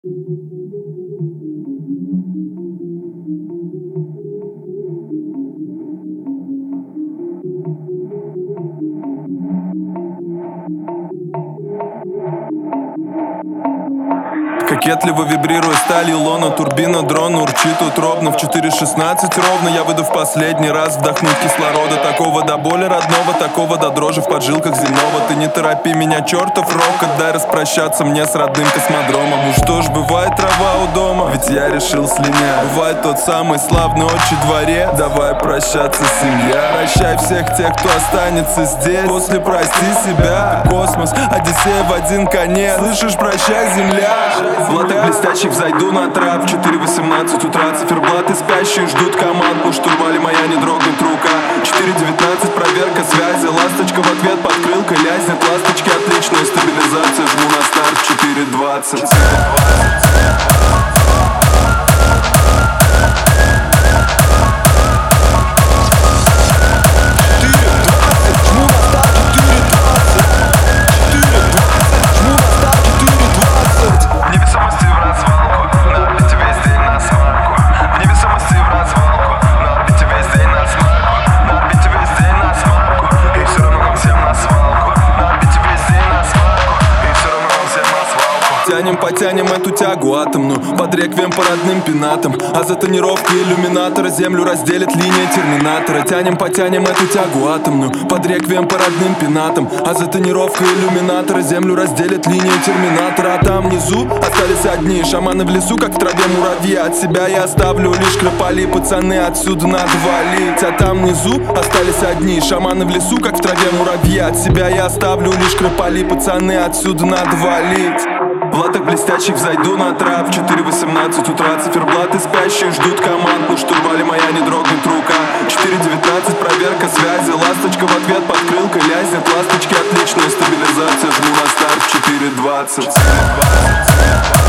Кокетливо вибрируя сталью лона, турбина дрона урчит утробно. В 4:16 ровно я выйду в последний раз вдохнуть кислорода. Такого до боли родного, такого до дрожи в поджилках земного. Ты не торопи меня, чертов рок, дай распрощаться мне с родным космодромом. Ну что ж, бывает трава у дома, ведь я решил слинять. Бывает тот самый славный отчий дворец, давай прощаться, семья. Прощай всех тех, кто останется здесь. После прости себя, космос, Одиссея в один конец. Слышишь, прощай, земля. В латах блестящих взойду на трап. В 4:18 утра циферблаты спящие ждут команд. На штурвале моя не дрогнет рука. 4:19 проверка связи. Ласточка в ответ подкрылка лязнет. Ласточки отличная стабилизация. Жму на старт в 4:20. Потянем эту тягу атомную под реквием по родным пенатам. А за тонировки иллюминатора землю разделит линия терминатора. Потянем эту тягу атомную под реквием по родным пенатам. А за тонировкой иллюминатора землю разделит линия терминатора. А там внизу остались одни шаманы в лесу, как в траве муравьи. От себя я оставлю лишь крополи, пацаны, отсюда надо валить. А там внизу остались одни шаманы в лесу, как в траве муравьи. От себя я оставлю лишь крополи, пацаны, отсюда надо валить. В латах блестящих взойду на трап. В 4:18 утра циферблаты спящие ждут команд. На штурвале моя не дрогнет рука. 4:19 проверка связи. Ласточка в ответ подкрылка лязнет. Ласточки отличная стабилизация. Жму на старт в 4:20.